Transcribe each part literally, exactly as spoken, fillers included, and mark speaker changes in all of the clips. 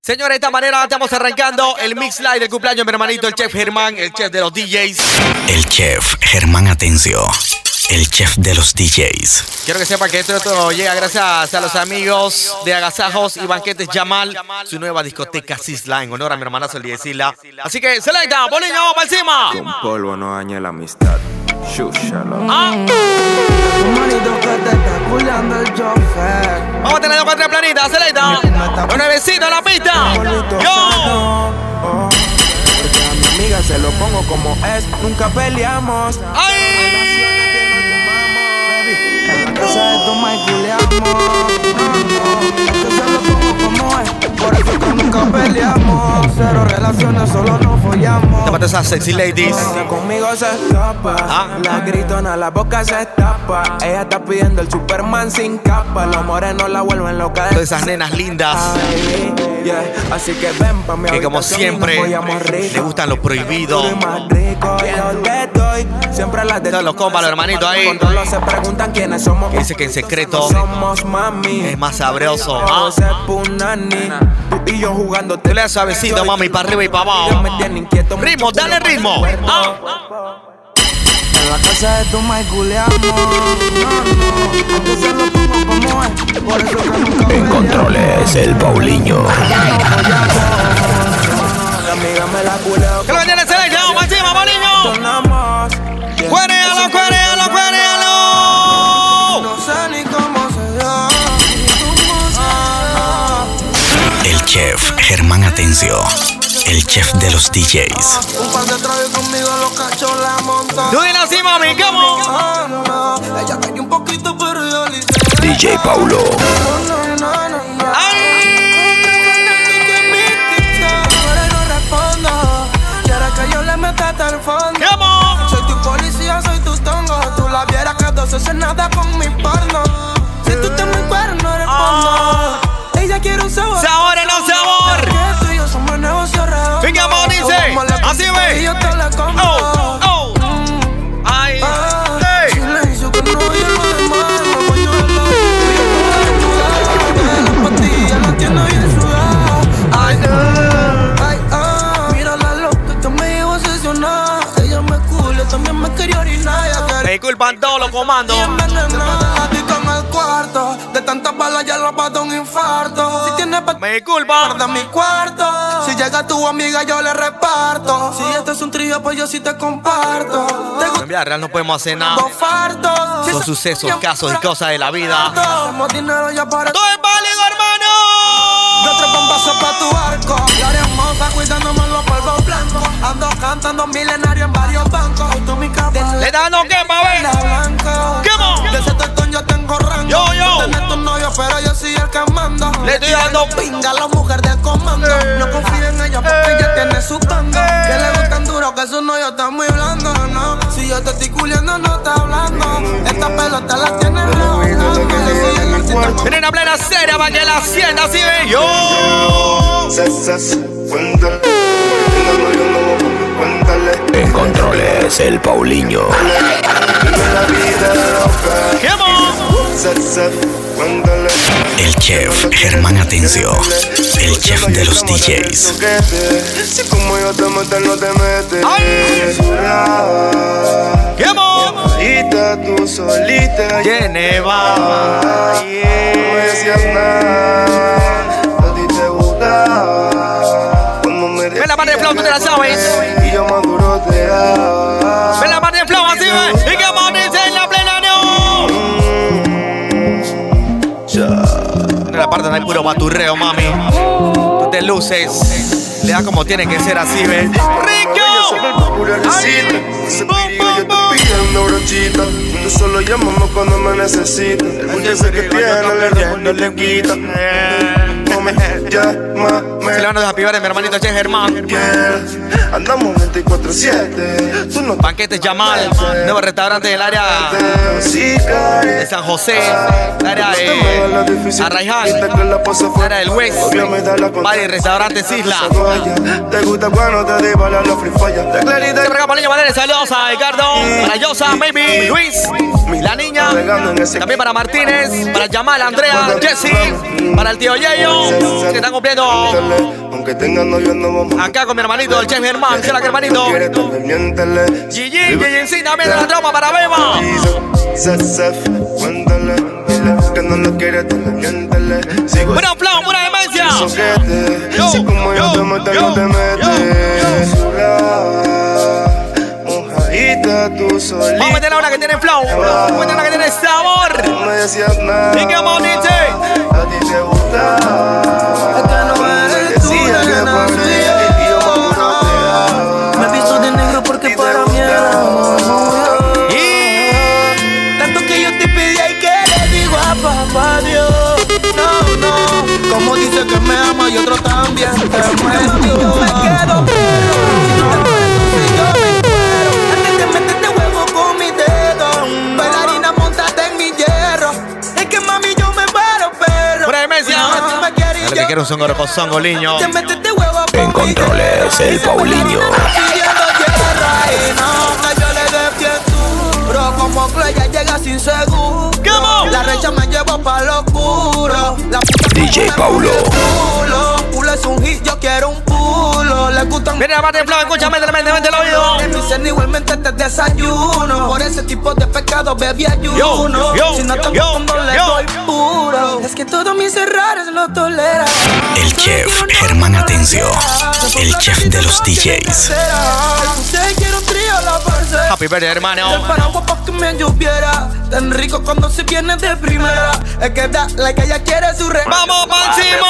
Speaker 1: Señores, de esta manera estamos arrancando el Mix Live del cumpleaños de mi hermanito, el chef Germán, el chef de los D Js.
Speaker 2: El chef Germán Atencio, el chef de los D Js.
Speaker 1: Quiero que sepan que esto, esto llega gracias a los amigos de Agasajos y Banquetes Yamal, su nueva discoteca Sisla, en honor a mi hermanazo el día de Sisla. Así que, selecta, boliño, para encima.
Speaker 3: Con polvo no daña la amistad. Shushala.
Speaker 1: Ah. Vamos a tener dos cuatro planitas, selecta. Los nuevecitos en la pista. Yo.
Speaker 3: Porque a mi amiga se lo pongo como es, nunca peleamos.
Speaker 1: ¡Ay!
Speaker 3: En la casa de toma y culeamos. Que se lo pongo como es, por eso que nunca peleamos. Cero relaciones, solo nos follamos.
Speaker 1: Te esas sexy ladies.
Speaker 3: Que conmigo se escapa,
Speaker 1: ah.
Speaker 3: la gritona, la boca se tapa. Ella está pidiendo el Superman sin capa. Los morenos la vuelven loca de
Speaker 1: todas esas nenas lindas.
Speaker 3: Ay, yeah. Así que ven pa' mi
Speaker 1: que como siempre le gustan lo prohibido.
Speaker 3: Siempre las de
Speaker 1: todos los compas, los hermanitos ahí.
Speaker 3: Se preguntan quiénes somos.
Speaker 1: Dice que en secreto
Speaker 3: somos mami.
Speaker 1: Es más sabroso. ¿Ah?
Speaker 3: Tú y yo jugando.
Speaker 1: Tú le das suavecito, mami, para arriba y para abajo. Ritmo, dale ritmo. Ah.
Speaker 3: En la casa de toma y culeamos. No, no, antes se lo pongo como es. Por eso que nunca
Speaker 2: en controles, el Paulinho.
Speaker 3: Amiga me la culeo.
Speaker 1: Que lo viene se le llama encima, Paulinho. Cuérealo, cuérealo, cuérealo.
Speaker 3: No sé ni cómo se dio.
Speaker 2: El chef Germán Atencio, el chef de los D Js.
Speaker 3: Un par de tragos conmigo los cachos la montan.
Speaker 1: Tú dile así, mami, ¿cómo?
Speaker 3: Ella cayó un poquito, pero yo le hice.
Speaker 2: D J Paulo.
Speaker 1: ¡Ay!
Speaker 3: Que yo le meta hasta el fondo.
Speaker 1: ¿Cómo?
Speaker 3: Soy tu policía, soy tu tongo. Tú la vieras que dos haces nada con mi porno. Si tú te me cuerno, eres porno. Ella quiere un sabor.
Speaker 1: Sabor en un sabor.
Speaker 3: Que tú y yo somos negocios redondo.
Speaker 1: Venga, dice. Así ve.
Speaker 3: Y yo te la como.
Speaker 1: Oh, oh. Mm. Ay.
Speaker 3: Ah,
Speaker 1: hey.
Speaker 3: si le hizo que no, yo lo demás. Me voy a la desnudada. La pastilla la tiene bien sudada. Ay, ay, ay. Mira la loca que me llevo obsesionada. Ella me culo, también me quería orinar.
Speaker 1: Me disculpan todos los comandos.
Speaker 3: Y envenenada, a ti con el cuarto. De tantas balas ya lo pasa un infarto. Si tienes pa'
Speaker 1: Me disculpan.
Speaker 3: guarda mi cuarto. Si llega tu amiga yo le reparto. Si este es un trío pues yo sí te comparto. Te
Speaker 1: En vida real no podemos hacer nada.
Speaker 3: gusto farto. Si
Speaker 1: Son
Speaker 3: se-
Speaker 1: sucesos, casos y cosas de la vida.
Speaker 3: Hacemos dinero ya para.
Speaker 1: ¡Todo es válido, hermano!
Speaker 3: Yo tres bombazos pa' tu arco. Y área hermosa cuidándome los polvos blancos. Ando cantando milenario en varios bancos. Tú mi capa.
Speaker 1: ¿Le está dando qué, pa' ver?
Speaker 3: La blanca.
Speaker 1: ¿Cómo?
Speaker 3: De ese tortón yo tengo rango.
Speaker 1: Yo, yo.
Speaker 3: Tú tenés tu novio, pero yo soy el que mando.
Speaker 1: Le estoy dando
Speaker 3: pinga a la mujer del comando.
Speaker 1: Eh.
Speaker 3: No confío en ella porque ella tiene su bando. Que le gustan duro, que su novio está muy blando, ¿no? Si yo te estoy culiando, no está hablando. Esta pelota la tiene rebotando. Yo soy el artista con-
Speaker 1: Viene una plena seria para que la sienta así ve yo.
Speaker 4: Cuéntale, cuéntale.
Speaker 2: En controles, el Paulinho.
Speaker 1: ¿Cómo?
Speaker 4: Cuéntale.
Speaker 2: El chef Germán Atencio, el chef de los D Js.
Speaker 4: Si como yo te meto, no te metes.
Speaker 1: ¡Ay! ¿Cómo?
Speaker 4: Solita, tú solita.
Speaker 1: Geneva.
Speaker 4: No decías nada. A ti te gusta. Cuando me
Speaker 1: Ven la parte de flow, tú te la sabes.
Speaker 4: y yo maduro te amo.
Speaker 1: Ven la parte de flow, así ve. ¿Y qué más dice en la plena no? En la parte donde hay puro baturreo, mami. Tú te luces. Le das como tiene que ser así, ve. ¡Rico! ¡Ay!
Speaker 4: Yo te pidiendo brochita. Tú solo llámame cuando me necesitas. El jefe que tiene le responde, le quita. No me llámame.
Speaker 1: Se le van a desapivar de mi hermanito Che Germán.
Speaker 4: Yeah. Andamos veinticuatro siete. Tú no
Speaker 1: Banquetes Yamal. Nuevo restaurante del área de San José. El área de Arraiján. El área del West. Varios restaurantes Isla.
Speaker 4: Te gusta cuando te di para la free fire. De clarita
Speaker 1: Siempre acá para niño Valeria, saludos a Ricardo, para Yosa, Maybe, Luis, la niña, también para Martínez, para Yamal, Andrea, Jessy, para el tío Yeyo, que están cumpliendo.
Speaker 4: Aunque tengan novio no vamos.
Speaker 1: Acá con mi hermanito, el chef Germán. ¿Será que hermanito? Gigi, Gigi, también de la tropa para Beba.
Speaker 4: Cuéntale, dile que no lo quiere, miéntele.
Speaker 1: Buena plan, buena demencia.
Speaker 4: Si como yo te meto, no te metes. Mojadita tú solita.
Speaker 1: Vamos a meter la una que tiene flow. Vamos a meter la que tiene sabor.
Speaker 4: No me decías nada.
Speaker 1: ¿Y qué vamos, D J?
Speaker 4: A ti te gusta.
Speaker 3: Es que no eres tú, nena, soy yo. Me he visto de negro porque para mí era amor.
Speaker 1: Y
Speaker 3: tanto que yo te pedí y que le digo a papá Dios. No, no, como dice que me ama y otro también te muero. Yo me quedo pero si no te mueres entonces yo me muero. Antes de meterte huevo con mi dedo, bailarina montate en mi hierro. Es que mami yo me muero pero
Speaker 1: buena demencia.
Speaker 3: no me quieres
Speaker 1: Lo que quiero es un gorro con songo, liño.
Speaker 3: te metiste huevo con
Speaker 2: En controles, el Paulinho.
Speaker 3: pidiendo tierra y no, que yo le dé bien duro. Como Clea llega sin seguro.
Speaker 1: on.
Speaker 3: La recha me llevo pa' lo oscuro. La puta
Speaker 2: D J Paulo.
Speaker 3: Pulo, pulo es un hit, yo quiero un pulo. Le gustan.
Speaker 1: Viene la parte de flow, escúchame, mente, mente, mente el oído.
Speaker 3: En mi cena igualmente te desayuno. Por ese tipo de pecado bebí ayuno.
Speaker 1: Yo, yo,
Speaker 3: si no tengo
Speaker 1: yo,
Speaker 3: fondo le
Speaker 1: yo.
Speaker 3: doy puro. Es que todos mis errores lo toleran.
Speaker 2: El chef Germán Atencio, el chef de los D Js.
Speaker 3: Usted quiere un trío, la parcela.
Speaker 1: Happy birthday, hermano.
Speaker 3: El paraguas pa' que me lloviera. Tan rico cuando se viene de primera. Es que da like ella quiere su re.
Speaker 1: ¡Vamos pa' encima!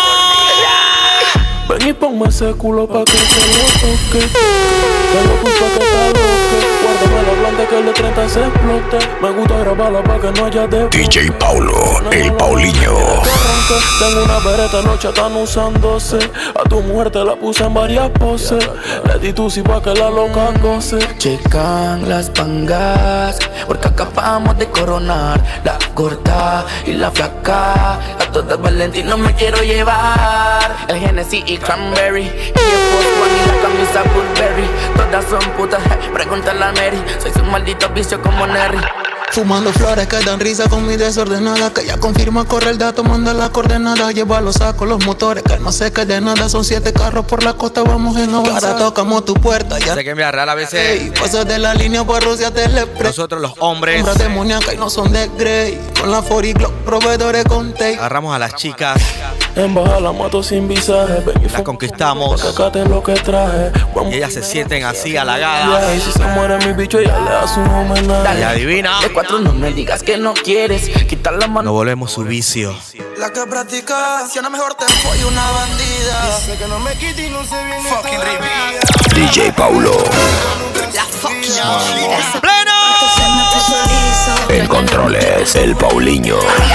Speaker 5: Ven y ponme ese culo pa' que te lo toque. Te lo puse pa' que te aloque. Guárdame la blanda que el de treinta se explote. Me gusta grabarla pa' que no haya de
Speaker 2: D J Paulo, el Paulinho.
Speaker 5: Tengo una bereta, no están usándose. A tu mujer te la puse en varias poses. Le di tu si pa' que la loca goce.
Speaker 6: Checan las pangas, porque acabamos de coronar la gorda y la flaca. A todas Valentino me quiero llevar. El Genesis y Cranberry, y el Force One y la camisa Burberry. Todas son putas, eh, pregúntale a Mary. Soy su maldito vicio como Nerry.
Speaker 7: Fumando flores que dan risa con mi desordenada. Que ya confirma, corre el dato, manda la coordenada. Lleva los sacos, los motores, que no se quede nada. Son siete carros por la costa, vamos en avanzada. Ahora tocamos tu puerta, ya.
Speaker 1: Sé que me real a veces.
Speaker 7: Ey, pasas de la línea por Rusia, Telepre.
Speaker 1: Nosotros los hombres
Speaker 7: Hombres demoníacas y no son de Grey. Con la cuarenta y Glock, proveedores con tape.
Speaker 1: agarramos a las chicas,
Speaker 5: En baja la mato sin visaje. Ven y
Speaker 1: las
Speaker 5: fuma
Speaker 1: conquistamos
Speaker 5: pa' que acate lo que traje.
Speaker 1: y ellas se sienten así halagadas.
Speaker 5: Y si se muere mi bicho, ya le hace un homenaje.
Speaker 1: Y adivina,
Speaker 6: De cuatro no me digas que no quieres. Quitar la mano.
Speaker 1: nos volvemos su vicio.
Speaker 3: La que practica, si no mejor te y una bandida.
Speaker 4: Sé que no me quite y no se viene
Speaker 3: Fucking
Speaker 4: todavía.
Speaker 2: D J Paulo,
Speaker 1: ¡Pleno!
Speaker 2: en controles, el Paulinho.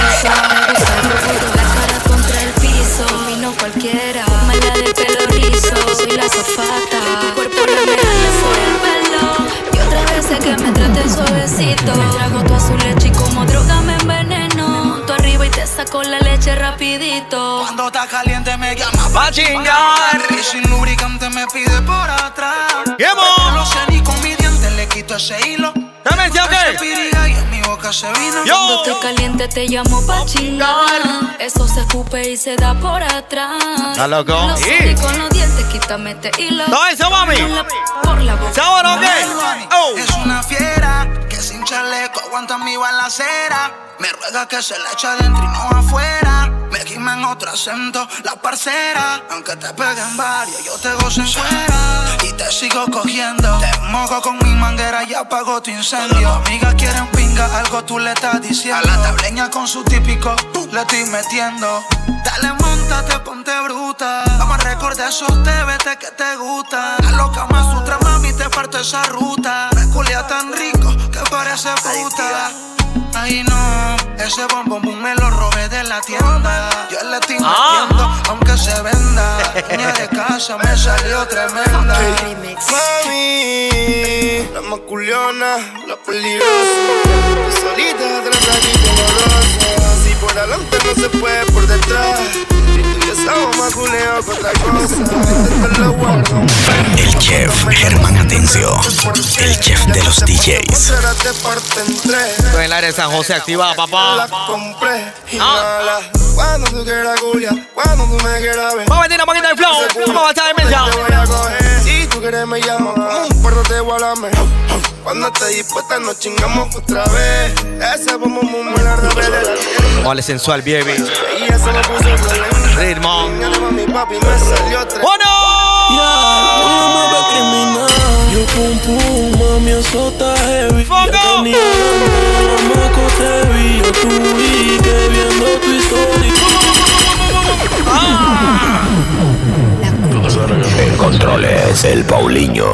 Speaker 8: Cualquiera, mala de pelo rizo, soy la zafata. Tu cuerpo no me jala por el pelo. Y otra vez sé que me traten suavecito. Me trago tu azul leche y como droga me enveneno. Monto arriba y te saco la leche rapidito.
Speaker 3: Cuando está caliente me llama
Speaker 1: ¡Va a chingar!
Speaker 3: y sin lubricante me pide por atrás.
Speaker 1: ¡Qué mo!
Speaker 3: No lo sé ni con mi diente le quito ese hilo.
Speaker 1: ¿Demencia o
Speaker 3: Ese
Speaker 1: qué?
Speaker 3: piriga y en mi boca se vino.
Speaker 1: Yo.
Speaker 8: Cuando estoy caliente te llamo pa' chingar. Eso se escupe y se da por atrás.
Speaker 1: ¿Está loco?
Speaker 8: No sé
Speaker 1: Sí.
Speaker 8: ni con los dientes, quítame este hilo.
Speaker 1: ¿Todo eso, mami?
Speaker 8: Por la- Por la boca.
Speaker 1: ¿Sabor o qué? Oh.
Speaker 3: Es una fiera que sin chaleco aguanta mi balacera. Me ruega que se la eche adentro y no afuera. Me quima en otro acento la parcera. Aunque te peguen varios, yo te gozo en fuera. Y te sigo cogiendo. Te mojo con mi manguera y apago tu incendio. Amigas quieren pinga, algo tú le estás diciendo. A la tableña con su típico le estoy metiendo. Dale, montate, ponte bruta. Vamos a recordar esos T V T que te gustan. La loca más sutra, mami, te parto esa ruta. Me culia tan rico que parece puta. Ay no, ese bombón boom me lo robé de la tienda. Yo le estoy
Speaker 1: Ah.
Speaker 3: metiendo, aunque se venda. Niña de casa me salió tremenda.
Speaker 4: Mami, la masculiona, la peligrosa. Tú solita atrás aquí dolorosa. Si por adelante no se puede por detrás. Si tuviésemos más culeo que otra cosa. Esto te lo guardo.
Speaker 2: El chef Germán Atencio, el chef de los D Js.
Speaker 4: Otra te parte en tres.
Speaker 1: Estoy en el área de San José activada,
Speaker 4: La
Speaker 1: papá.
Speaker 4: compré y
Speaker 1: Ah.
Speaker 4: mala. Cuando tú quieras, Julia, cuando tú me quieras ver.
Speaker 1: Vamos a meter un poquito de flow. Vamos a estar en medio.
Speaker 4: Te voy a coger. Si tú quieres, me llamas. Como un perro te voy a lamer. Cuando estés dispuesta, nos chingamos otra vez. Ese boom boom boom me la revela.
Speaker 1: Vale, sensual, baby.
Speaker 4: Y eso me puso violento.
Speaker 1: Ritmo.
Speaker 4: Mi papi me salió tres.
Speaker 1: ¡Oh, no!
Speaker 5: Ya, tú no mueves criminal. Yo pum pum, mami, eso está heavy.
Speaker 1: ¡Foco!
Speaker 5: Ya tenía la maco te vi. Yo tu vi que viendo tu historia.
Speaker 1: Ah.
Speaker 2: En controles, el Paulinho.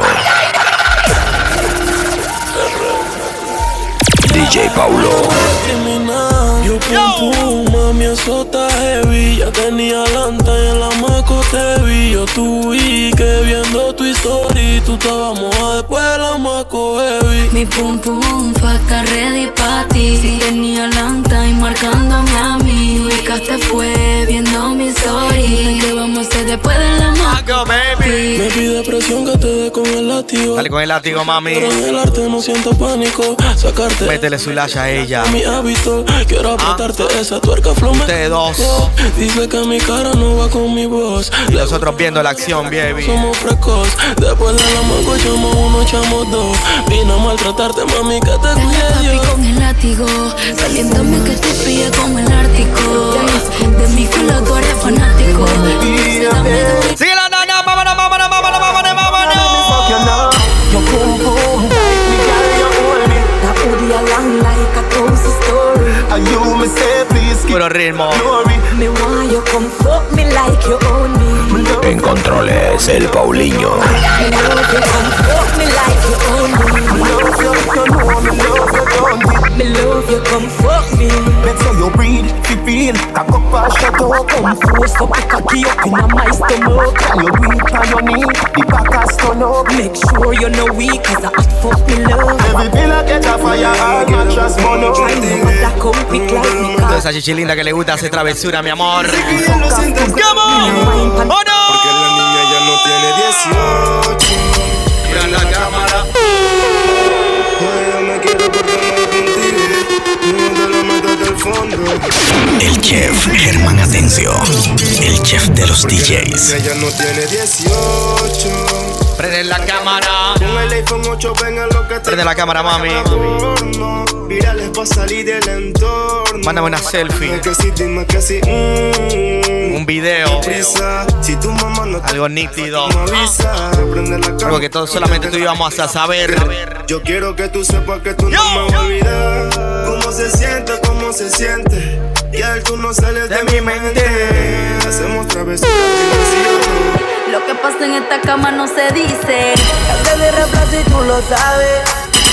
Speaker 2: D J Paulo.
Speaker 5: Criminal. Yo pum pum, mami, eso está heavy. Ya tenía lanta y en la maco te vi. Yo tu vi que viendo tu historia. Tú estabas mojada después de la maco heavy.
Speaker 8: Mi pum pum fue hasta ready pa' ti. Si tenía lanta y marcándome a mí. Ubicaste fue viendo mi story. ¿Qué vamos a hacer después de la
Speaker 1: Maco, baby.
Speaker 5: Me pide presión que te dé con el látigo.
Speaker 1: Dale con el látigo, mami.
Speaker 5: Pero en el arte no siento pánico. Sacarte
Speaker 1: Métele su lash a ella.
Speaker 5: mi hábito. Quiero apretarte esa tuerca flow.
Speaker 1: Ustedes dos.
Speaker 5: Dice que mi cara no va con mi voz.
Speaker 1: Y nosotros viendo la acción, baby.
Speaker 5: Somos frescos. Después de la mango echamos uno, echamos dos. Vine a maltratarte, mami, que te cuide
Speaker 8: papi
Speaker 5: yo.
Speaker 8: con el látigo, saliéndome que te pille como el Ártico. De mi culo tú eres fanático.
Speaker 1: Sigue la nana, vámonos, vámonos, vámonos, vámonos, vámonos.
Speaker 9: Yo pum pum, me got your hold it. That booty a long like a cozy story. And you me say please keep
Speaker 1: Puro ritmo.
Speaker 9: glory. Me want you come fuck me like you own me.
Speaker 2: En controles, el Paulinho.
Speaker 9: Me love you come fuck me like you own me. Me love you, you know me love you don't it. Me love you come fuck me. Make sure you breathe, feel feel. Cock up and shut up, come force up the cocky up in a my stomach. Can you breathe on your knee? The back has turn up. Make sure you know weak, cause I hot fuck me love. Every villa catch a fire, all mattress burn up. I know that come quick like me.
Speaker 1: Toda esa chichilinda que le gusta hacer travesura, mi amor. Come on. ¡Oh, no!
Speaker 4: Porque la niña ya no tiene dieciocho.
Speaker 1: Mira la cámara.
Speaker 4: Yo me quiero portar contigo. No te lo metas del fondo.
Speaker 2: El chef Germán Atencio. El chef de los D Js.
Speaker 4: Ella no tiene dieciocho.
Speaker 1: Prende la cámara.
Speaker 4: Con el iPhone ocho venga lo que te
Speaker 1: Prende la cámara, mami.
Speaker 4: Virales pa' salir del entorno.
Speaker 1: Mándame una selfie.
Speaker 4: Dime que sí, dime que sí. Mm.
Speaker 1: Un video.
Speaker 4: Prisa. Si tu mamá no te
Speaker 1: Algo nítido.
Speaker 4: me avisa, prende la cámara.
Speaker 1: Algo que todo, solamente tú y yo vamos a saber.
Speaker 4: Yo quiero que tú sepas que tú
Speaker 1: Yo.
Speaker 4: no me vas a olvidar. Cómo se siente, cómo se siente. Y al tú no sales de,
Speaker 1: De
Speaker 4: mi
Speaker 1: mi
Speaker 4: mente.
Speaker 1: mente.
Speaker 4: Hacemos travesuras diversión.
Speaker 8: Lo que pasa en esta cama no se dice.
Speaker 9: Te de reemplazo y tú lo sabes.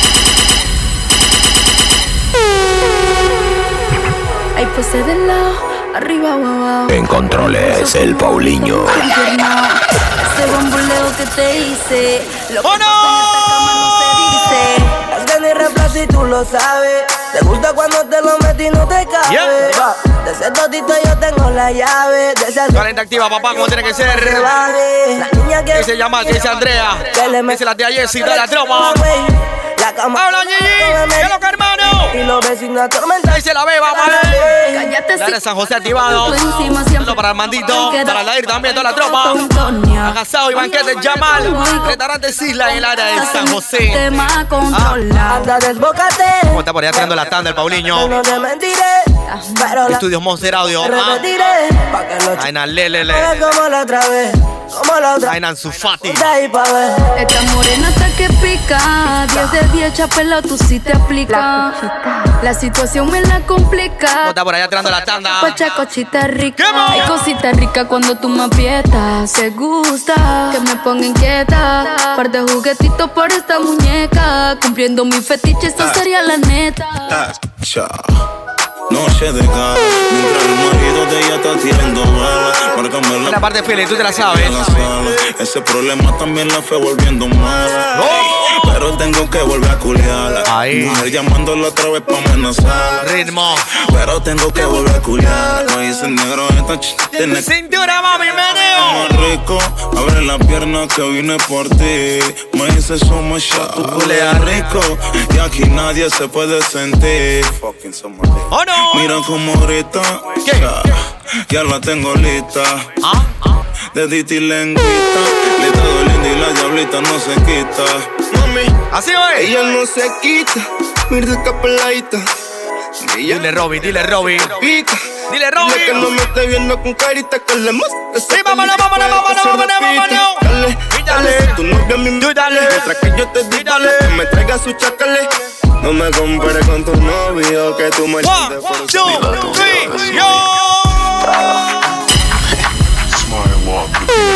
Speaker 8: Ahí pues de lado, arriba o abajo.
Speaker 2: En controles, el Paulinho.
Speaker 8: Ese bamboleo que te hice. Lo que
Speaker 1: ¡Oh,
Speaker 8: pasa en esta cama no se dice.
Speaker 9: Te de reemplazo y tú lo sabes. Te gusta cuando te lo metí y no te cabe.
Speaker 1: Yeah.
Speaker 9: Va, de ese totito yo tengo la llave. De esa
Speaker 1: cuarenta activa, papá, como tiene que ser.
Speaker 9: La niña que
Speaker 1: ¿Qué se llama? ¿Qué dice Andrea? ¿Qué dice la tía Jessie? De la troma.
Speaker 9: La cama.
Speaker 1: ¡Habla, Gigi! ¿Qué es lo que, hermano?
Speaker 9: Y los vecinos atormentan.
Speaker 1: Ahí se la ve, vamos a ver.
Speaker 8: Cállate,
Speaker 1: La de
Speaker 8: sí.
Speaker 1: San José activado.
Speaker 8: Tú encima siempre.
Speaker 1: Saludo para Armandito,
Speaker 8: Queda-
Speaker 1: para Lair también, toda la tropa.
Speaker 8: Tontonia.
Speaker 1: Agasado y banquete Yamal. Restaurantes Isla en el área de San José.
Speaker 8: Tema controlado.
Speaker 9: Anda, desbócate.
Speaker 1: ¿Cómo está por allá tirando la tanda el Paulinho?
Speaker 9: No te mentiré. Pero la
Speaker 1: Estudios Monster Audio. Ah.
Speaker 9: repetiré. Pa' que lo
Speaker 1: Aina Lelele.
Speaker 9: chingue como la otra vez. Como la otra.
Speaker 1: Aina Sufati.
Speaker 9: De ahí pa' ver.
Speaker 8: Esta morena está que pica. diez de diez, chapela, tú sí te aplica. La situación me la
Speaker 1: ¿Cómo
Speaker 8: complica.
Speaker 1: está por allá tirando la tanda?
Speaker 8: Pacha cochita rica.
Speaker 1: ¡Qué
Speaker 8: Hay cosita rica cuando tú me aprietas. Se gusta que me ponga inquieta. Par de juguetitos por esta muñeca. Cumpliendo mi fetiche, eso sería la neta.
Speaker 10: Noche de cara, mientras el marido de ella está tirando balas. Márcame la
Speaker 1: La parte de Philly, tú te la sabes.
Speaker 10: en la sala. Ese problema también la fue volviendo mala.
Speaker 1: ¡Oh!
Speaker 10: Pero tengo que volver a culiarla.
Speaker 1: Ahí.
Speaker 10: Mujer llamándola otra vez pa' amenazar.
Speaker 1: Ritmo.
Speaker 10: Pero tengo que volver a culiarla. Me dice negro, esta ch tiene
Speaker 1: Cintura, mami, meneo.
Speaker 10: más rico. Abre la pierna que vine por ti. Me dice somos shot. Tu culea rico. Y aquí nadie se puede sentir. Fucking somos
Speaker 1: ¿O no?
Speaker 10: Mira como grita.
Speaker 1: ¿Qué?
Speaker 10: ya la tengo lista. ¿Ah? ¿Ah? De Diti lengüita, le todo lindo y la diablita no se quita.
Speaker 1: Mami, así va.
Speaker 4: Ella no se quita, mira que peladita.
Speaker 1: Dile Robby, dile Robby. Dile Robby.
Speaker 4: Dile que no me esté viendo con carita que le más.
Speaker 1: Sí, vámonos, vámonos, vámonos, vámonos, vámonos.
Speaker 4: Dale, dale, tu novia a mí, dale. Mientras que yo te di, dale, que me traiga su chacale. No me compares con tu novio, que tú me entiendes por
Speaker 1: two, three, yo.
Speaker 11: Smile walk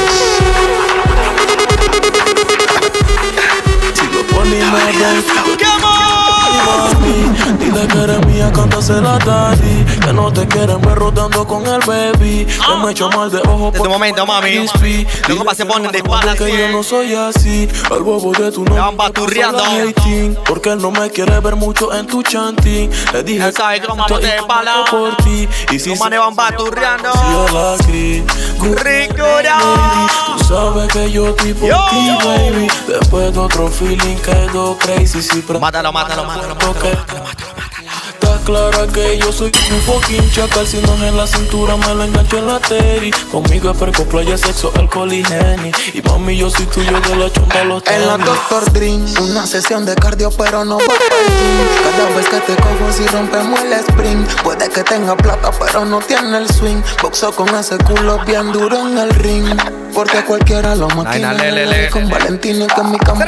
Speaker 5: Si lo ponemos dentro,
Speaker 1: come on.
Speaker 5: mami, dile que eres mía, cántasela daddy. Que no te quieren ver rodando con el baby. Que me echo mal de ojo
Speaker 1: por tu momento, mami. Luego pa' se ponen de espalda.
Speaker 5: Que yo no soy así. El bobo de tu novio
Speaker 1: van baturreando.
Speaker 5: Porque él no me quiere ver mucho en tu chanting. Le dije
Speaker 1: él sabe cómo te de espalda
Speaker 5: por ti. Y si
Speaker 1: se van baturreando.
Speaker 5: Si yo la gris,
Speaker 1: Ricura.
Speaker 5: Tú sabes que yo estoy por
Speaker 1: Yo.
Speaker 5: ti, baby. Después de otro feeling quedó crazy. Si
Speaker 1: mátalo, mátalo, mátalo, mátalo.
Speaker 5: Está clara que yo soy un fucking chacal. Si no es en la cintura me la engancho en la teri. Conmigo es perco, playa, sexo, alcohol y Henny. Y mami yo soy tuyo de la chompa los tenis.
Speaker 7: En la doctor Dream, una sesión de cardio pero no va para el gym. Cada vez que te cojo si rompemos el sprint. Puede que tenga plata pero no tiene el swing. Boxo con ese culo bien duro en el ring. Porque cualquiera lo maquina. Con Valentino que en mi cama.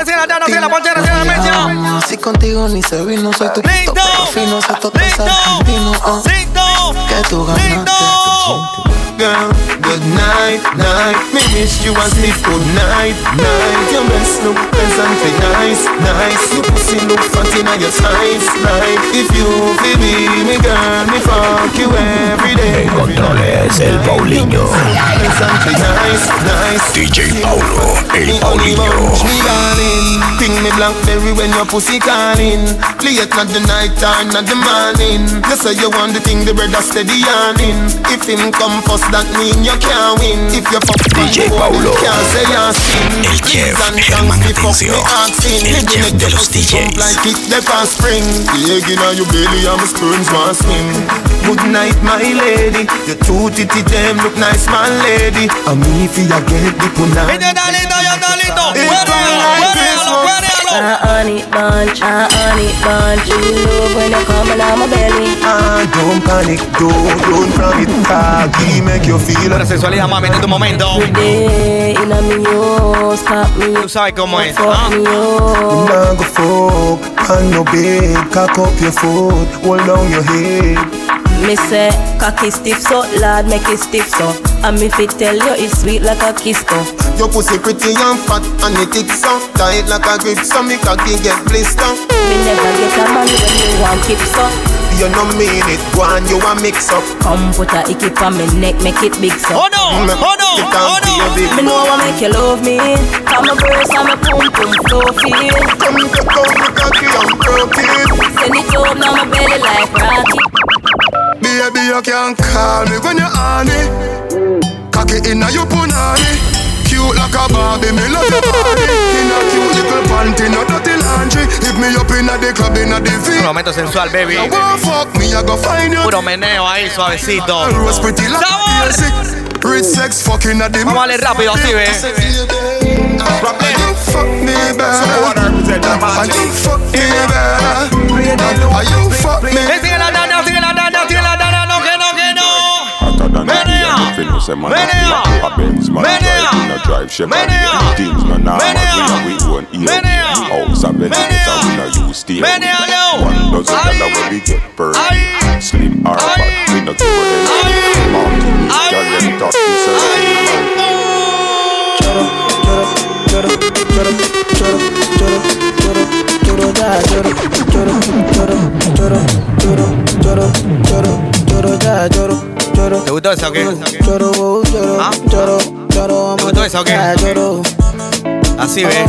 Speaker 7: Si contigo ni se vino, soy tu puto pero fino. Se toca argentino, uh, que tú ganaste.
Speaker 12: Girl, good night, night. Me miss you and sleep good night, night. Your best look pleasantly nice, nice. Your pussy look fat in your size, right? If you feel me, me girl, me fuck you every day.
Speaker 2: El control es el Paulinho.
Speaker 12: Pleasantly nice, nice.
Speaker 2: D J Paulo, el Paulinho.
Speaker 12: Me darling, ping me Blackberry when your pussy calling. Play it not the night or not the morning. You say you want the thing, the brother steady yarning. If him come first, that mean you can't win. If you fuck
Speaker 2: D J Paulo, el chef Germán Atencio, el chef de los D Js.
Speaker 12: Like it never spring. The egg inna your belly and my sperms want swim. Good night, my lady. Your two titty them look nice, my lady. And me if you get the punani.
Speaker 1: Vete Dalito, yo Dalito.
Speaker 13: I honey bunch, I honey bunch. You love when you come on my belly.
Speaker 12: Ah, don't panic, don't, don't from it. Cocky make you feel.
Speaker 1: La sensualidad, mami, en tu momento. Tú sabes cómo es, ¿ah?
Speaker 12: Nah go fuck on no bed. Cock up your foot, hold down your head.
Speaker 13: Me say, cocky stiff so, lad make it stiff so. And me fit tell you it's sweet like a kiss so.
Speaker 12: Your pussy pretty and fat and it thick so. Tight like a grip so me cocky get blister.
Speaker 13: Me never get a man when you want keep so.
Speaker 12: You no mean it, go on you a mix up.
Speaker 13: Come put a icky on me neck, make it big so.
Speaker 1: Oh no, oh no, oh no.
Speaker 13: Me know I make you love me. Come a verse and me pum pum flow feel.
Speaker 12: Come take out me cocky and broke it.
Speaker 13: Send it up now my belly like ratty.
Speaker 12: Baby, you can call me when you're on it. Cocky inna your punani. Cute like a Barbie, me love your body. Inna cute little panty, no dirty laundry. Hit me up inna the club, inna the V.
Speaker 1: Un momento sensual, baby.
Speaker 12: I won't fuck me, I go find you.
Speaker 1: Puro meneo ahí, suavecito.
Speaker 12: Rose pretty like a sick. Rich sex fucking at the.
Speaker 1: Vamos a darle rápido, así, ve.
Speaker 12: You fuck me better. You fuck me better. You fuck me.
Speaker 1: Sigue la dana, sigue la dana, sigue la dana, no que no que no. Menea, menea, menea, menea, menea, no. Ay,
Speaker 11: Slim or fat, we not give a damn. Mountain, Italian, top,
Speaker 5: Choro, choro, choro, choro, choro, choro, choro, ya, choro, choro, choro, choro, choro, choro, choro, choro, ya, choro, choro.
Speaker 1: ¿Te gustó eso o qué?
Speaker 5: Choro, choro,
Speaker 1: ¿Ah?
Speaker 5: choro, choro,
Speaker 1: ¿te gustó eso o qué?
Speaker 5: choro.
Speaker 1: Así ve.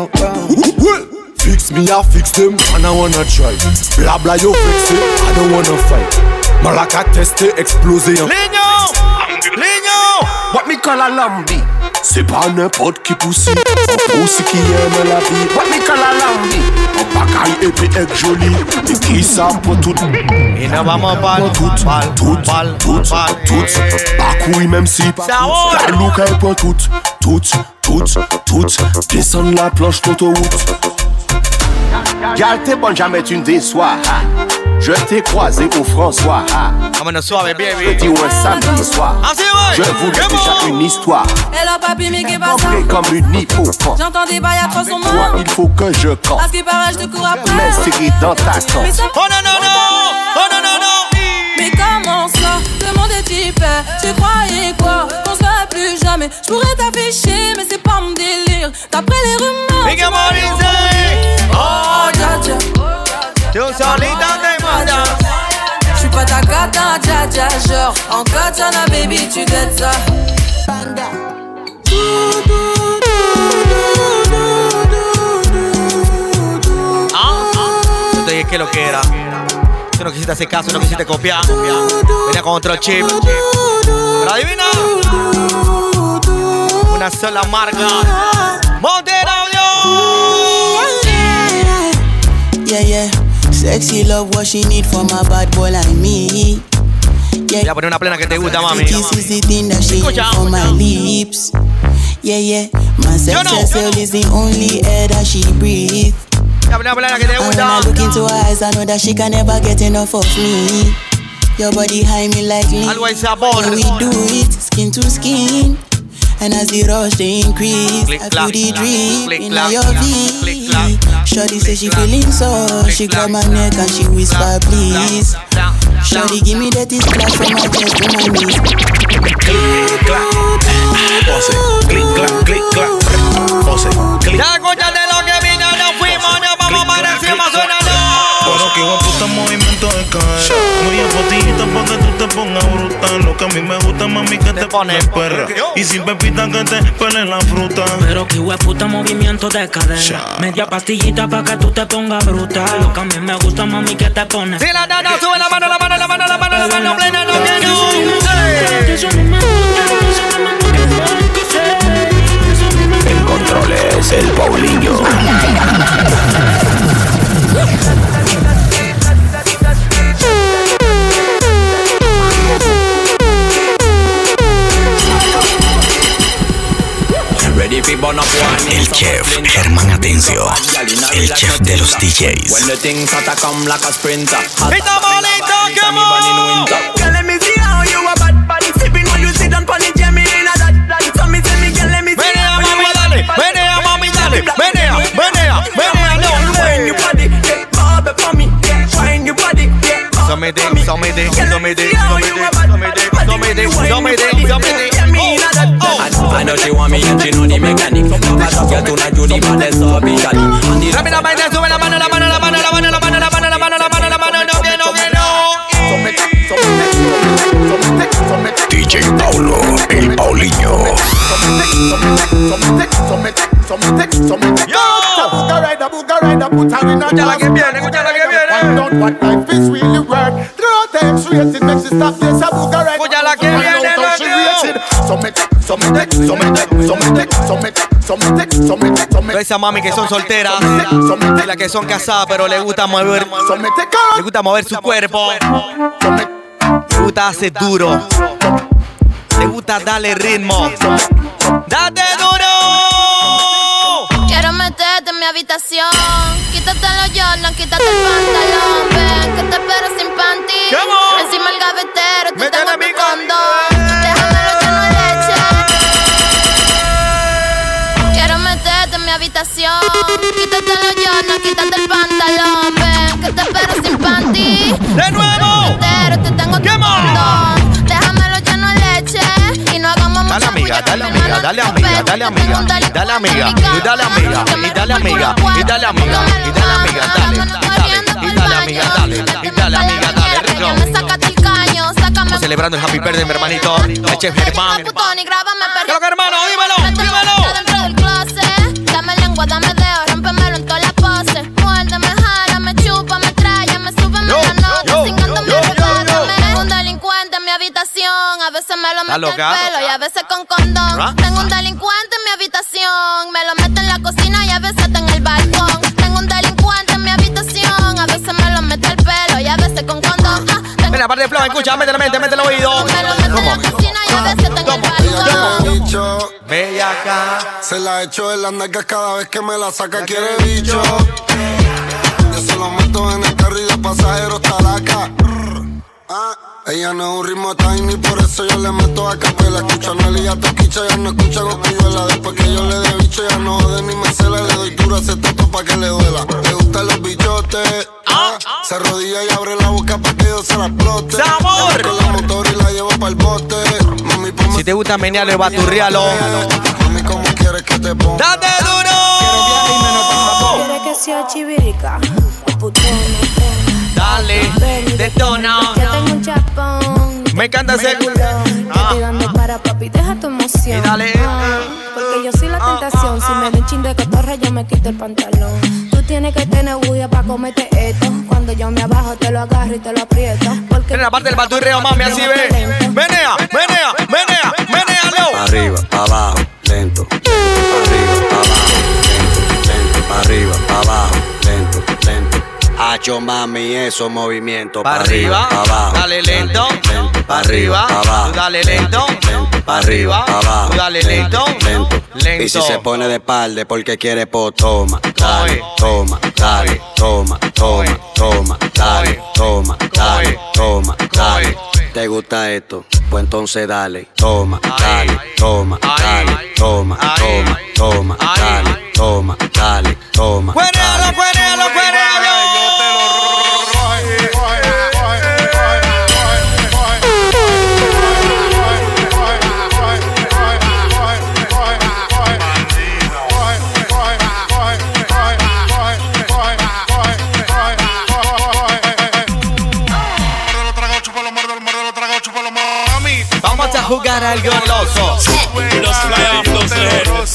Speaker 14: Fix me, I fix them, and I wanna try. Blah blah, you fix it, I don't wanna fight. Malaka test it, explosion.
Speaker 1: Liño, Liño.
Speaker 15: What me call a lambi?
Speaker 14: c'est pas n'importe qui poussi. Faut poussi qui aime la vie. What me call a lambi? Un bagaille épais et joli. Et qui ça pour tout.
Speaker 1: Et nous vamos pal,
Speaker 14: tout,
Speaker 1: pal,
Speaker 14: tout,
Speaker 1: pal,
Speaker 14: tout,
Speaker 1: pal,
Speaker 14: tout. Parcours même si pas tout. La look elle prend tout, tout, tout, tout. Descendre la planche d'autoroute.
Speaker 12: Gal t'es bonne, jamais tu ne déçois. Je t'ai croisé au François.
Speaker 1: Vámonos suave, baby.
Speaker 12: Je dis un samedi soir.
Speaker 1: Así voy.
Speaker 12: Je voulais déjà une histoire.
Speaker 15: Hello papi, mais qu'est-ce qui
Speaker 12: Complet comme une hippocampe.
Speaker 15: J'entends des bails à trois son
Speaker 12: Toi,
Speaker 15: nom.
Speaker 12: il faut que je campe.
Speaker 15: À ce qui paraît, je te cours après.
Speaker 12: M'insérer dans ta camp.
Speaker 15: Mais ça-
Speaker 1: Oh non, non, non. Oh non, non, non.
Speaker 15: Mais comment ça? Le monde est hyper. Tu croyais quoi? Qu'on se verrait plus jamais. Je pourrais t'afficher, mais c'est pas mon délire. D'après les rumeurs.
Speaker 1: Big up all these
Speaker 15: Oh, dja dja.
Speaker 1: Tu solita te manda.
Speaker 15: J'suis pas ta cata, dja dja. Genre, en katana, baby, tu t'aides ça.
Speaker 1: Yo te dije que lo que era. Tú no quisiste hacer caso, no quisiste copiar. Venía con otro chip. Pero adivina. Una sola marca. Monte el audio.
Speaker 16: Yeah, yeah. Sexy love, what she need from a bad boy like me. Yeah.
Speaker 1: Voy a poner una plena que te gusta, mami.
Speaker 16: This is the thing that she
Speaker 1: Escucha.
Speaker 16: need from my lips. Yeah, yeah. My sex
Speaker 1: Yo no,
Speaker 16: herself is the only air that she breathes.
Speaker 1: Voy a poner una plena que te
Speaker 16: And when
Speaker 1: gusta.
Speaker 16: I look into her eyes, I know that she can never get enough of me. Your body high me like lean.
Speaker 1: Algo hay sabor.
Speaker 16: And we do it skin to skin. And as the rush they increase,
Speaker 1: Click,
Speaker 16: I
Speaker 1: clack,
Speaker 16: feel the
Speaker 1: clack,
Speaker 16: drip
Speaker 1: click,
Speaker 16: in
Speaker 1: clack,
Speaker 16: your
Speaker 1: clack,
Speaker 16: V.
Speaker 1: click, clack, clack,
Speaker 16: Shorty say she
Speaker 1: clack,
Speaker 16: feeling so.
Speaker 1: click,
Speaker 16: She
Speaker 1: clack,
Speaker 16: grab my neck and she whisper please.
Speaker 1: Clap, clap,
Speaker 16: Shorty give me that splash from my chest to my knees.
Speaker 2: Click, clack. Pose. Click, clack, click, clack. Pose. Click.
Speaker 1: Ya escúchate lo que vino, no fuimos, no vamos para encima, suena no.
Speaker 10: Pero que guaputa movimiento de cadera. Muy enfotita pa' que tú te pongas bruta. Lo que a mí me gusta, mami, que te pones perra. Y sin pepita que te pele la fruta.
Speaker 17: Pero que hueputa movimiento de cadera. Media pastillita pa' que tú te pongas bruta. Lo que a mí me gusta, mami, que te pones.
Speaker 1: Si la nana sube la mano, la mano, la mano, la mano, la mano plena, no quiero.
Speaker 2: El control es el Paulinho. El chef Germán Atencio, el chef de los D Js.
Speaker 1: ¡Está bonito, come on!
Speaker 9: Girl, let me see how you a bad body sipping when you sit down pon it, yeah, me in a that that. So me say me, girl, let me see
Speaker 1: Menea,
Speaker 9: how you
Speaker 1: mami,
Speaker 9: a
Speaker 1: dale,
Speaker 9: bad body
Speaker 1: menea, mami, dale, menea, menea, menea, no.
Speaker 9: Wine your body, yeah, bob it for me, yeah, wine your body, yeah.
Speaker 1: Somete, somete, somete, somete, somete, somete, somete, somete.
Speaker 18: I know she want me and she know the mechanic. But I get to not do the baddest officially.
Speaker 1: Rápidamente sube la mano, la mano, la mano, la mano, la mano, la mano, la mano, la mano, la mano, no que no que no.
Speaker 2: D J Paulo, el Paulinho.
Speaker 1: Escucha la que viene, escucha la que viene. Escucha la que viene, todas esas mami que son solteras y las que son casadas pero le gusta mover, le gusta mover su cuerpo, le gusta hacer duro, le gusta darle ritmo. ¡Date duro!
Speaker 19: Quiero meterte en mi habitación. Quítate los Jordan, quítate el pantalón. Ven que te espero sin panty. Encima el gavetero, te tengo mi condón. Déjamelo lleno de leche. Quiero meterte en mi habitación. Quítate los Jordan, quítate el pantalón. Ven que te espero sin panty.
Speaker 1: ¡De nuevo!
Speaker 19: Te tengo tu condón. Déjamelo lleno de leche. Y no hagamos mucha
Speaker 1: Dale amiga, dale amiga, dale amiga, dale amiga, dale amiga, y dale amiga, y dale amiga, y dale amiga, y dale amiga, dale, y dale amiga, dale, y dale amiga, dale, rico. Estamos celebrando el happy birthday, mi hermanito, el chef Germán. ¿Qué lo que hermano? Dímelo, dímelo.
Speaker 19: Dentro del closet, dame lengua, dame dedo, rómpemelo en todas las poses. Muérdeme, jálame, chúpame, tráyame, súbeme la nota, cingándome, regándame. Un delincuente en mi habitación, a veces me lo meto el pelo y a veces con condón.
Speaker 1: ¿Ah?
Speaker 19: Tengo un delincuente en mi habitación. Me lo meto en la cocina y a veces está en el balcón. Tengo un delincuente en mi habitación. A veces me lo meto al pelo y a veces con condón. Ah,
Speaker 1: mira, aparte de flow, escucha, métele, métele, métele el oído.
Speaker 19: Me lo meto en la cocina y a veces está en el balcón.
Speaker 1: Bella acá.
Speaker 20: Se la echo en las nalgas cada vez que me la saca, quiere bicho. Yo se lo meto en el carro y de pasajero está la acá. Ah, ella no es un ritmo tiny, por eso yo le meto a capela. Escucha Noel y ya te escucha, ya no escucha Coscuyuela. Después que yo le dé bicho, ya no jode ni me cela. Le doy duro a ese toto pa' que le duela. Le gustan los bichotes, ah, se arrodilla y abre la boca pa' que yo se la explote.
Speaker 1: ¡Sabor!
Speaker 20: Con la motor y la llevo pa'l bote. Mami, ponme
Speaker 1: si te gusta menearlo y baturrialo.
Speaker 20: Mami, ¿cómo quieres que te ponga?
Speaker 1: ¡Date duro!
Speaker 8: ¿Quieres que sea chivirica o putona?
Speaker 1: Dale, detona.
Speaker 8: Ya tengo un chapón.
Speaker 1: Me encanta ese.
Speaker 8: Te estoy dando para papi, deja tu emoción.
Speaker 1: Y dale.
Speaker 8: Ah, porque yo soy la tentación. Si me doy un chin de cotorra, yo me quito el pantalón. Tú tienes que tener bulla para comerte esto. Cuando yo me abajo, te lo agarro y te lo aprieto. Porque
Speaker 1: en la parte del baturreo, mami, así ve. Menea, menea, menea, menealo.
Speaker 21: Arriba, abajo, lento. Arriba, abajo, lento, lento. Arriba, abajo, lento, lento. Hacho mami, esos movimientos.
Speaker 1: Pa' arriba,
Speaker 21: abajo.
Speaker 1: Dale lento. Pa' arriba,
Speaker 21: abajo.
Speaker 1: Dale lento.
Speaker 21: Pa' arriba, abajo.
Speaker 1: Dale lento.
Speaker 21: Lento.
Speaker 1: Lento.
Speaker 21: Y si se pone de espalda porque quiere, pues toma, dale, toma, dale, toma, toma, toma, dale, toma, dale, toma, dale. ¿Te gusta esto? Pues entonces dale, toma, dale, toma, dale, toma, toma, toma, dale, toma, dale, toma.
Speaker 1: Cuérealo, cuérealo, cuérealo. Vamos a jugar al goloso.
Speaker 22: Los fly off those heads.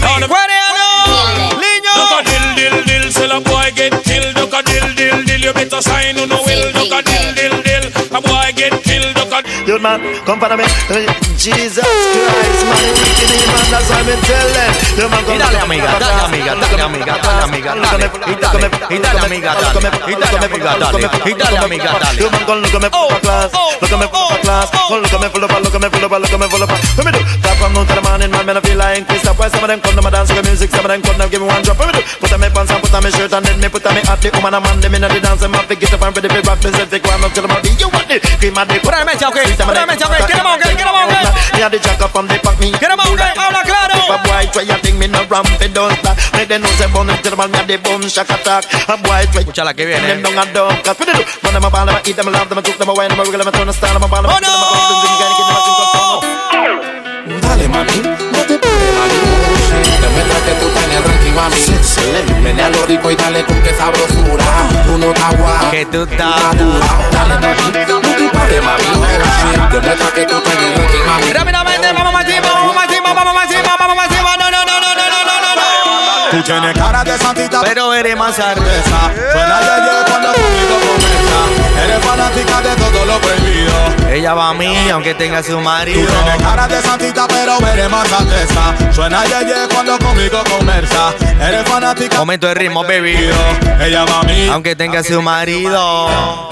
Speaker 1: ¡Cuérealo! ¡Niño!
Speaker 22: Duck a dill, dill, dill. Say a boy get killed. Duck a dill, dill, dill. You better sign who no will. Duck a dill, dill, dill. A boy get killed. Duck a
Speaker 23: Yo man, come follow me. Jesus Christ, man, wicked in man, that's why me tell them. Yo man, come
Speaker 1: dale amiga, dale amiga, dale amiga, dale amiga, dale, y dale, y dale amiga, dale, y dale amiga, dale, y dale amiga, dale.
Speaker 23: Yo man, come look at me full of class, look at me full of class, come look at me full of, look at me full of, look at me full of. Let me do. Top from noon to the morning, man, man, I feel like Chris. That's why some of them come to my dance with music, some of them come now give me one drop. Let me do. Put on my pants and put on my shirt and then me put on my hat. The woman and man, them inna the dance, them have to get up and ready for rock. They say they go and up to the body. You want it? Cream and dip.
Speaker 1: Put on my mecha, okay. Put on my mecha, okay. Get him on, okay. Get him on, okay.
Speaker 23: Me the jack up from the pack me.
Speaker 1: Get him on, okay. Habla claro.
Speaker 23: If a boy try a thing, me no ramp it don't stop. Make them know say bun to the man, me the boom shack attack. A boy try.
Speaker 1: Escucha la que viene.
Speaker 23: Them down and down. Cause we do. Run them a ball, them a eat them, love them, a cook them, a wine them, a wiggle them, a turn a style them, a ball them, a kill them, a ball them, a drink them, a drink them.
Speaker 24: Dale mami, no te pares mami. Demuestra que tú estás en el ranking mami. Menealo rico y dale con que sabrosura. Tú no estás guau.
Speaker 1: Que tú estás
Speaker 24: dura. Dale mami, no te pares mami. Demuestra que tú estás en el ranking mami.
Speaker 1: Rápidamente, vamos más encima, vamos más encima, vamos más encima, vamos más encima. No, no, no, no, no, no, no, no.
Speaker 23: Tú tienes cara de santita,
Speaker 1: pero eres más cerveza.
Speaker 23: Suena de diez cuando conmigo comienza. Eres fanática de todo lo prohibido.
Speaker 1: Ella va a mí, aunque tenga su marido.
Speaker 23: Tú tienes cara de santita, pero eres más alteza. Suena de diez cuando conmigo conversa. Eres fanática.
Speaker 1: Momento de ritmo, baby.
Speaker 23: Ella va a mí,
Speaker 1: aunque tenga su marido.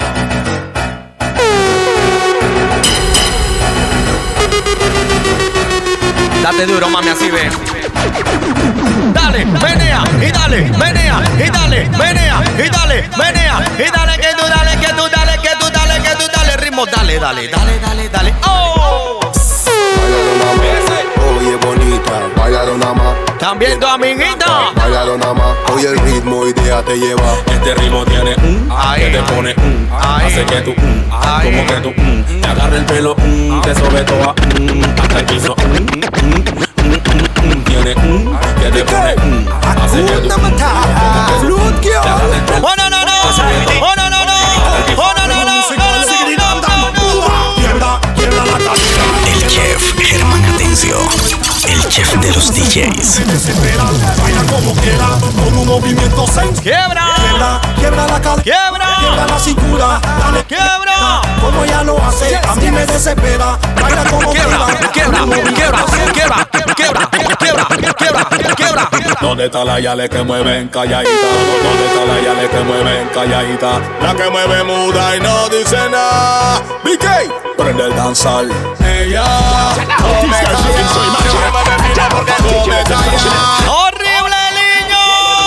Speaker 1: Date duro, mami, así ve. Dale, menea, y dale, menea, y dale, menea, y dale, menea, y dale, que tú dale, que tú dale, que tú dale, que tú dale, ritmo, dale, dale, dale, dale, dale. ¡Oh!
Speaker 20: Oye bonita, bailalo nada más.
Speaker 1: También tu amiguita.
Speaker 20: Bailalo nada más. Oye el ritmo y déjate llevar.
Speaker 22: Este ritmo tiene un,
Speaker 1: ahí,
Speaker 22: que te pone un, hace que tú un, como que tú un, te agarra el pelo un, te sobe toda un, hasta el piso un, un, un, un, tiene un, que te pone un, hace que tú un, como que tú un, te agarra el pelo.
Speaker 1: Oh no no no, oh no no no, oh no no no.
Speaker 2: El chef Germán Atencio, el chef de los D Js.
Speaker 14: Baila como quiera, con un movimiento sensual.
Speaker 1: ¡Quiebra!
Speaker 14: Quiebra, quiebra la cadera.
Speaker 1: ¡Quiebra!
Speaker 14: Quiebra la cintura. Dale,
Speaker 1: ¡Quiebra!
Speaker 14: Como ella lo hace, a mí me desespera. Baila como
Speaker 1: ¡Quiebra!
Speaker 14: quiera.
Speaker 1: ¡Quiebra! ¡Quiebra! ¡Quiebra! ¡Quiebra! ¡Quiebra! ¡Quiebra! ¡Quiebra!
Speaker 22: ¿Dónde está la yale que mueven calladita? ¿Dónde está la yale que mueven calladita? La que mueve muda y no dice nada. B K, prende el danzal. Ella no me
Speaker 1: ¡Horrible niño!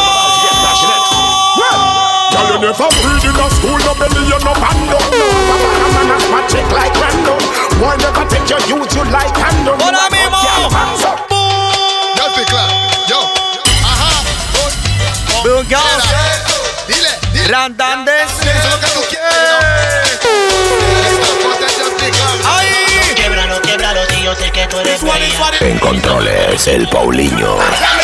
Speaker 14: Y'all never read in a school, no belly, you no bando. Magic like random. Boy never take your youth, you like handle.
Speaker 1: ¡Ahora mismo!
Speaker 3: Yo estoy claro. Yo. Ajá.
Speaker 1: Bunga.
Speaker 3: Dile, dile.
Speaker 1: Randandes.
Speaker 3: Eso es lo que tú quieres.
Speaker 1: ¡Ay!
Speaker 4: Quiebralo, quiebralo, tío, sé que tú eres bella.
Speaker 2: En controles, el Paulinho.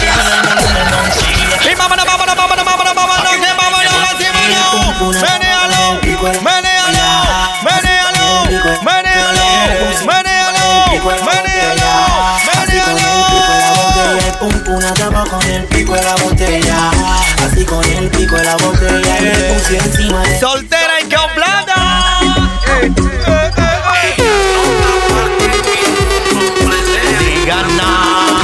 Speaker 1: ¡Y vámonos, vámonos, vámonos, vámonos, vámonos! ¡Que vámonos, vámonos! ¡Menéalo! ¡Menéalo! ¡Menéalo! ¡Menéalo! ¡Menéalo! ¡Menéalo! ¡Menéalo!
Speaker 4: El pum pum acaba con el pico de la botella. Así con el pico de la botella. Y me puse encima de...
Speaker 1: ¡Soltera y con plata! Gana.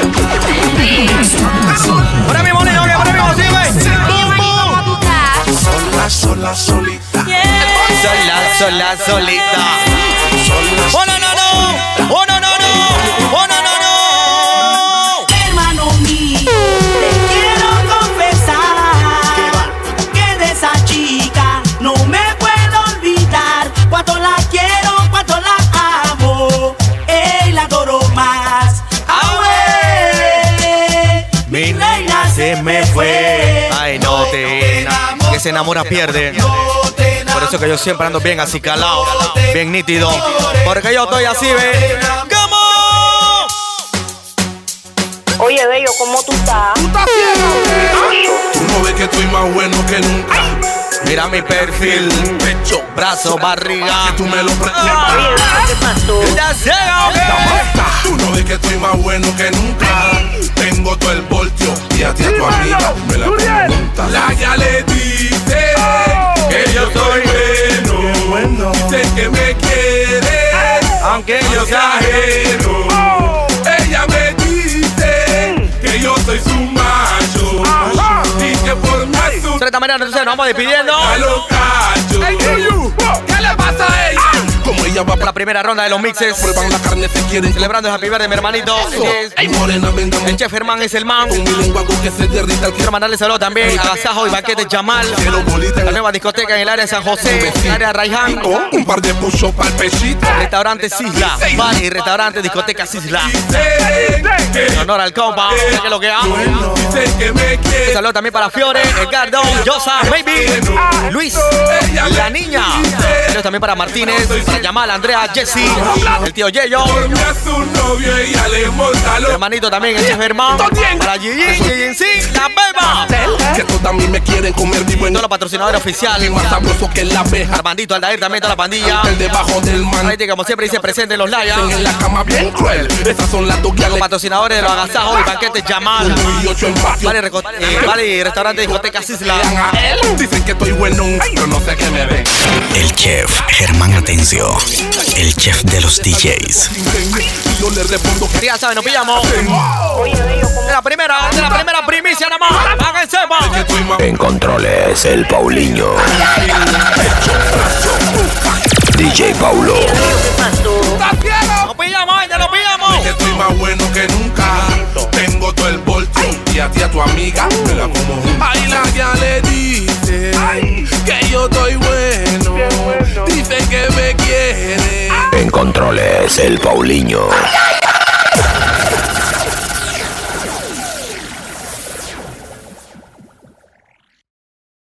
Speaker 1: Ahora mismo, niño, que ahora mismo, sí, güey. ¡Bum, bum!
Speaker 14: Sola, sola, solita.
Speaker 1: Sola, sola, solita. ¡Oh, no, no, no! ¡Oh, no, no, no! ¡Oh, no, no, no!
Speaker 4: Hermano mío, te quiero confesar que de esa chica no me puedo olvidar. Cuánto la quiero, cuánto la amo, y la adoro más. ¡Aue!
Speaker 1: Mi reina se me fue. Ay, no te que se enamora pierde. Por eso que yo siempre ando bien así calado, bien nítido. Porque yo estoy así, ve. ¡Come on!
Speaker 6: Oye, bello, ¿cómo tú estás?
Speaker 14: ¿Tú estás ciego? Tú no ves que estoy más bueno que nunca.
Speaker 1: Mira mi perfil, pecho, brazo, barriga.
Speaker 14: Que tú me lo prestas.
Speaker 6: Oye, ¿qué pasó?
Speaker 1: ¿Estás ciego, qué?
Speaker 14: Tú no ves que estoy más bueno que nunca. Tengo todo el voltio y a ti a tu amiga me la pregunta. La ya le dice que yo soy bueno. Dice que me quiere, aunque yo sea ajeno. Ella me dice que yo soy su macho y que por mí es su...
Speaker 1: De esta manera entonces nos vamos despidiendo.
Speaker 14: ¿Qué le pasa a ella? Como ella va
Speaker 1: por la primera ronda de los mixes.
Speaker 14: Prueban la carne si quieren.
Speaker 1: Celebrando el Happy Birthday, mi hermanito.
Speaker 14: Ay, morena, venga.
Speaker 1: El chef Germán es el man.
Speaker 14: Con mi lengua con que se derrita el...
Speaker 1: Quiero mandarle saludos también a Agasajo y Banquete Jamal. La nueva discoteca en el área de San José, el área de Raiján.
Speaker 14: Un par de push-ups para el pechito.
Speaker 1: Restaurante Sisla, bar y restaurante discoteca Sisla. En honor al compa, que es lo que amo. Un saludo también para Fiore, Edgardo, Yosa, Baby, Luis, la niña. Saludos también para Martínez, para Yamal, Andrea, Jesse, el tío Yeyo. Mi hermanito también, el chef Germán. Para Gigi, Gigi, sí, la beba.
Speaker 14: Que todos también me quieren comer vivo en
Speaker 1: todos los patrocinadores oficiales.
Speaker 14: más sabroso que la abeja.
Speaker 1: Armandito, Aldair, también toda la pandilla.
Speaker 14: El debajo del man.
Speaker 1: Ahí como siempre dice presente en los layas.
Speaker 14: En la cama bien cruel. Esas son las dos
Speaker 1: Los patrocinadores de los agasajos y banquetes Yamal. Vale, reco- eh, vale, restaurante discoteca Sisla.
Speaker 14: Dicen que estoy bueno, pero no sé qué me ven.
Speaker 2: El chef Germán Atencio, el chef de los D Js.
Speaker 14: Yo le respondo que
Speaker 1: Ya saben, nos pillamos.
Speaker 6: Oye, bello, ¿cómo
Speaker 1: De la primera, de la primera primicia nada más. Para que sepan.
Speaker 2: En controles, el Paulinho. D J Paulo.
Speaker 6: ¿qué pasó?
Speaker 1: Nos pillamos, gente, nos pillamos.
Speaker 14: que estoy más bueno que nunca. Tengo todo el voltio y a ti a tu amiga me la como. Ay, la ya le dice que yo estoy bueno. Dice que me quiere.
Speaker 2: En controles, el Paulinho.